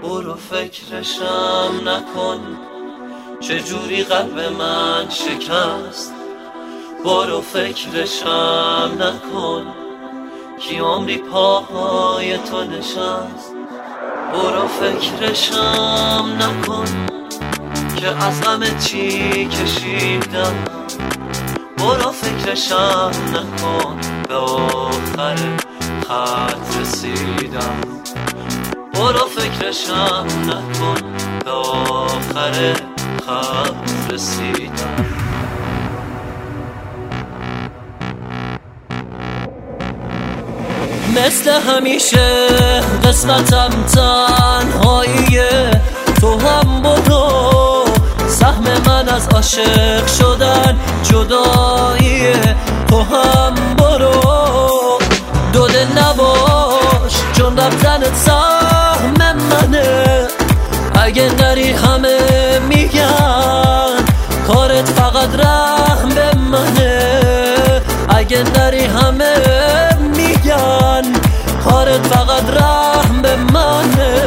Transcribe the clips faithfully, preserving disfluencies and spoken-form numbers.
برو فکرشم نکن چجوری قلب من شکست. برو فکرشم نکن کی عمری پاهای تو نشست. برو فکرشم نکن که از غم چی کشیدم. برو فکرشم نکن به آخر خط رسیدم. برو فکرشم نکن به آخر خط رسیدم. مثل همیشه قسمتم تنهاییه، تو هم برو. سهم من از عاشق شدن جداییه، تو هم برو. دو دل نباش چون رفتنت سهم منه. اگه نری همه میگن کارت فقط رحم به منه. اگه نری همه میگن کارت فقط رحم به منه.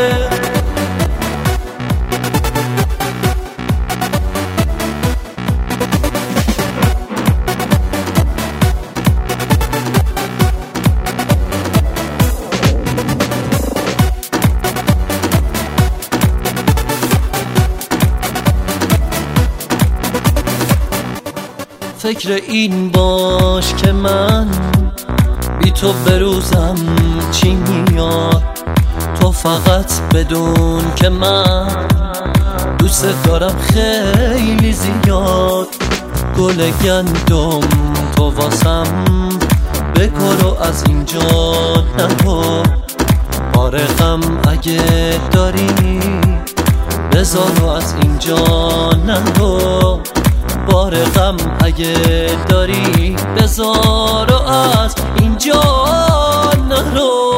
فکر این باش که من بی تو بروزم چی میاد. تو فقط بدون که من دوست دارم خیلی زیاد. گل گندم تو واسم بکن و از اینجا نرو. آرقم اگه داری بذار و از اینجا نرو. بار غم اگه داری بذار و از اینجا نرو.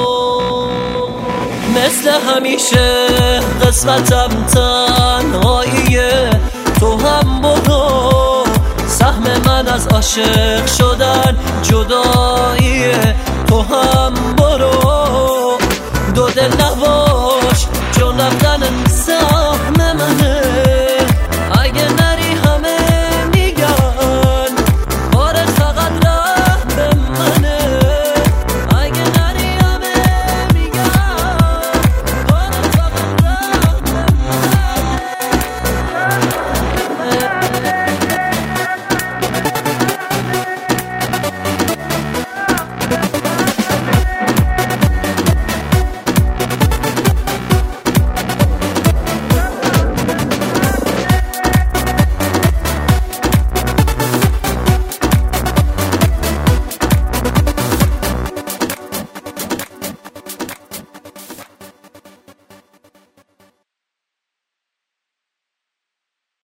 مثل همیشه قسمتم تنهاییه، تو هم برو. سهم من از عاشق شدن جداییه، تو هم برو. دو دل نباش